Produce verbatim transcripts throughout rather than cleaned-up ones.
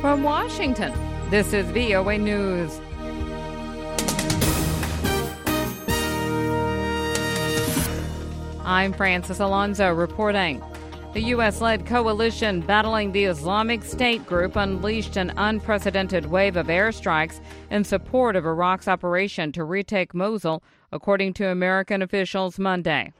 From Washington, this is V O A News. I'm Francis Alonso reporting. The U S-led coalition battling the Islamic State group unleashed an unprecedented wave of airstrikes in support of Iraq's operation to retake Mosul, according to American officials Monday.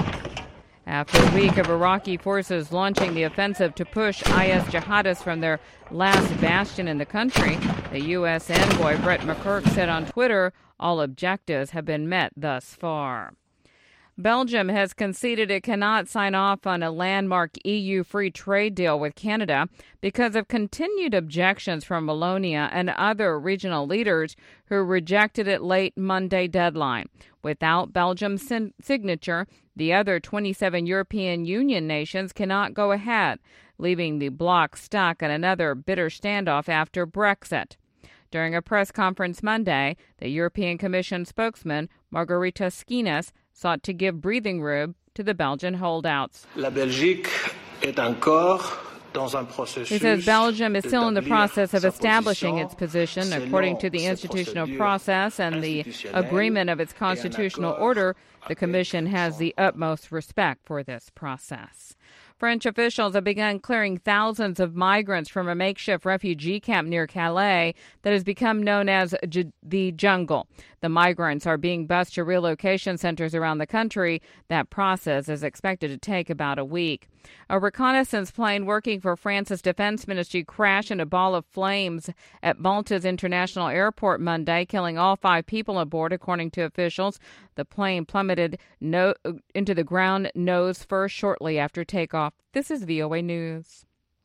After a week of Iraqi forces launching the offensive to push I S jihadists from their last bastion in the country, the U S envoy Brett McGurk said on Twitter all objectives have been met thus far. Belgium has conceded it cannot sign off on a landmark E U free trade deal with Canada because of continued objections from Wallonia and other regional leaders who rejected it late Monday deadline. Without Belgium's sin- signature, the other twenty-seven European Union nations cannot go ahead, leaving the bloc stuck in another bitter standoff after Brexit. During a press conference Monday, the European Commission spokesman, Margarita Schinas, sought to give breathing room to the Belgian holdouts. La Belgique est encore dans un processus. He says Belgium is still in the process of establishing its position according to the institutional process and the agreement of its constitutional order. The Commission has the utmost respect for this process. French officials have begun clearing thousands of migrants from a makeshift refugee camp near Calais that has become known as J- the Jungle. The migrants are being bused to relocation centers around the country. That process is expected to take about a week. A reconnaissance plane working for France's defense ministry crashed in a ball of flames at Malta's International Airport Monday, killing all five people aboard, according to officials. The plane plummeted no- into the ground nose first shortly after takeoff. This is V O A News.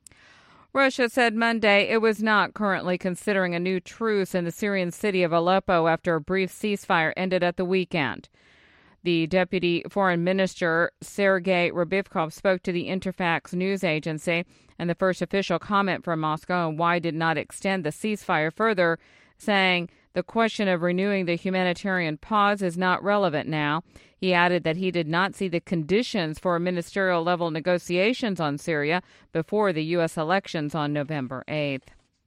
Russia said Monday it was not currently considering a new truce in the Syrian city of Aleppo after a brief ceasefire ended at the weekend. The deputy foreign minister, Sergei Ryabkov, spoke to the Interfax news agency, and the first official comment from Moscow on why did not extend the ceasefire further, saying the question of renewing the humanitarian pause is not relevant now. He added that he did not see the conditions for ministerial-level negotiations on Syria before the U S elections on November eighth.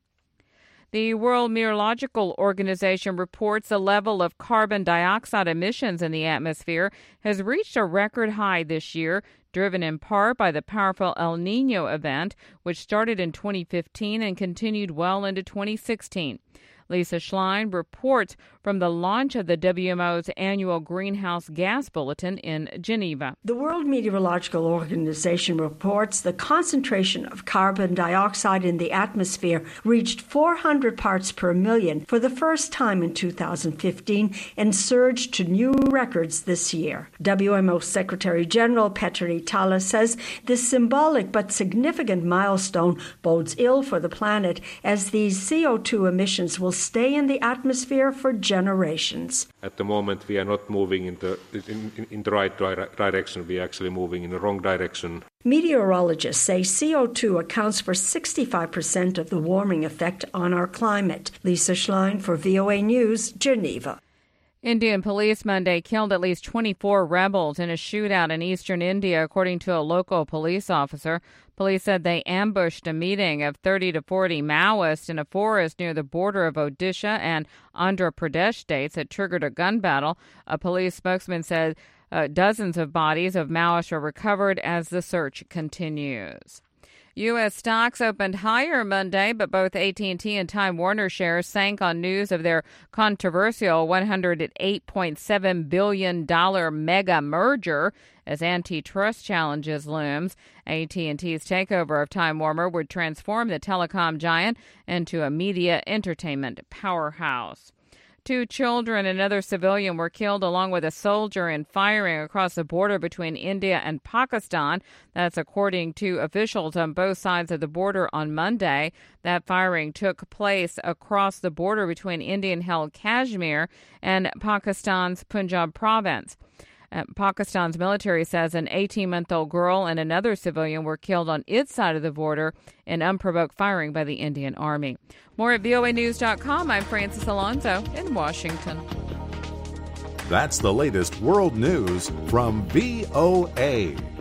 The World Meteorological Organization reports the level of carbon dioxide emissions in the atmosphere has reached a record high this year, driven in part by the powerful El Niño event, which started in twenty fifteen and continued well into twenty sixteen. Lisa Schlein reports from the launch of the W M O's annual Greenhouse Gas Bulletin in Geneva. The World Meteorological Organization reports the concentration of carbon dioxide in the atmosphere reached four hundred parts per million for the first time in two thousand fifteen and surged to new records this year. W M O Secretary General Petri Tala says this symbolic but significant milestone bodes ill for the planet as these C O two emissions will stay in the atmosphere for generations. At the moment, we are not moving in the, in, in, in the right di- direction. We are actually moving in the wrong direction. Meteorologists say C O two accounts for sixty-five percent of the warming effect on our climate. Lisa Schlein for V O A News, Geneva. Indian police Monday killed at least twenty-four rebels in a shootout in eastern India, according to a local police officer. Police said they ambushed a meeting of thirty to forty Maoists in a forest near the border of Odisha and Andhra Pradesh states that triggered a gun battle. A police spokesman said uh, dozens of bodies of Maoists were recovered as the search continues. U S stocks opened higher Monday, but both A T and T and Time Warner shares sank on news of their controversial one hundred eight point seven billion dollars mega merger as antitrust challenges looms. A T and T's takeover of Time Warner would transform the telecom giant into a media entertainment powerhouse. Two children and another civilian were killed along with a soldier in firing across the border between India and Pakistan. That's according to officials on both sides of the border on Monday. That firing took place across the border between Indian-held Kashmir and Pakistan's Punjab province. Uh, Pakistan's military says an eighteen-month-old girl and another civilian were killed on its side of the border in unprovoked firing by the Indian Army. More at V O A news dot com. I'm Francis Alonso in Washington. That's the latest world news from V O A.